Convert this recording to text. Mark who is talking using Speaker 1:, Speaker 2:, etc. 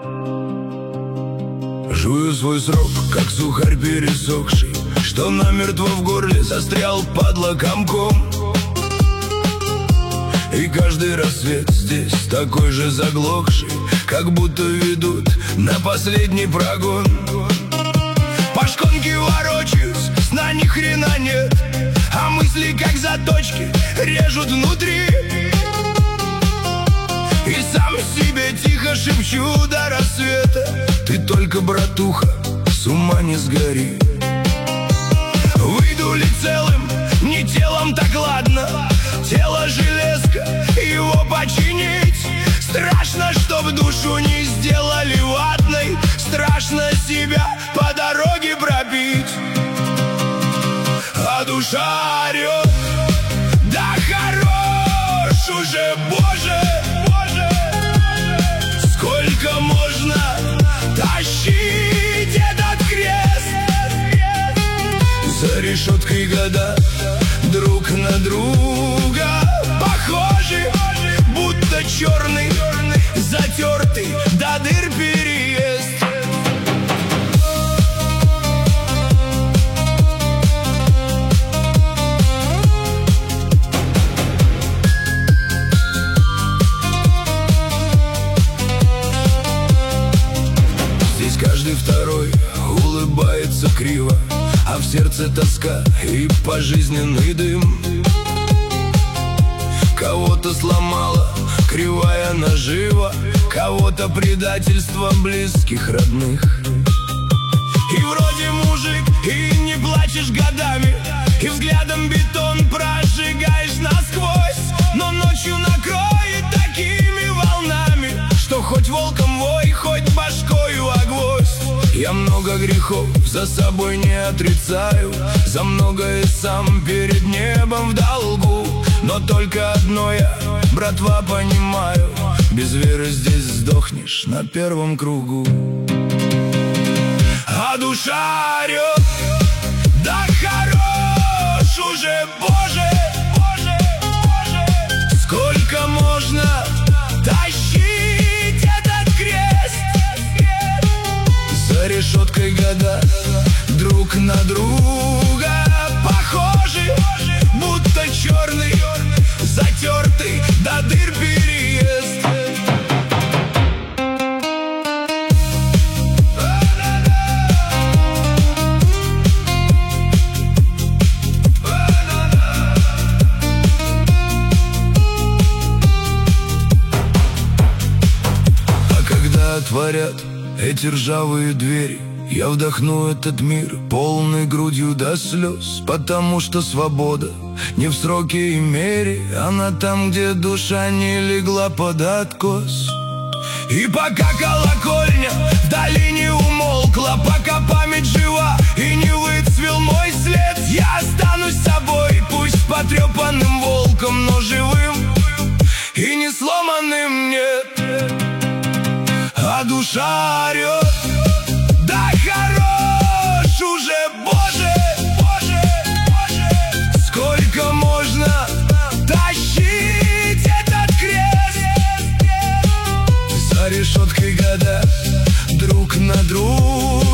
Speaker 1: Жую свой срок, как сухарь пересохший, что намертво в горле застрял падла комком. И каждый рассвет здесь такой же заглохший, как будто ведут на последний прогон. По шконке ворочаюсь, сна ни хрена нет, а мысли как заточки режут внутри. И сам себе тихо шепчу до рассвета: ты только, братуха, с ума не сгори. Выйду ли целым, не телом, так ладно. Тело железка, его починить. Страшно, чтоб душу не сделали ватной. Страшно себя по дороге пробить. А душа орет: да хорош уже, Боже! Сколько можно тащить этот крест? За решеткой года друг на друга похожи, будто черный, затертый до дыр переезд. Здесь каждый второй улыбается криво, а в сердце тоска и пожизненный дым. Кого-то сломала кривая нажива, кого-то предательство близких родных. И вроде мужик, и не плачешь годами, и взглядом бетон прожигаешь насквозь. Но ночью накроет такими волнами, что хоть волком вой, хоть башкою огвоздь. Я много грехов за собой не отрицаю, за многое сам перед небом в долгу. Но только одно я, братва, понимаю: без веры здесь сдохнешь на первом кругу. А душа орет: да хорош уже, Боже! Сколько можно тащить этот крест? За решеткой года друг на друга похожи, будто черный, затертый до дыр переезд. А когда отворят эти ржавые двери, я вдохну этот мир полной грудью до слез. Потому что свобода не в сроке и мере, она там, где душа не легла под откос. И пока колокольня вдали не умолкла, пока память жива и не выцвел мой след, я останусь собой, пусть потрепанным волком, но живым и не сломанным, нет. А душа орет: да хорош уже, Боже! Сколько можно тащить этот крест? За решеткой года друг на друга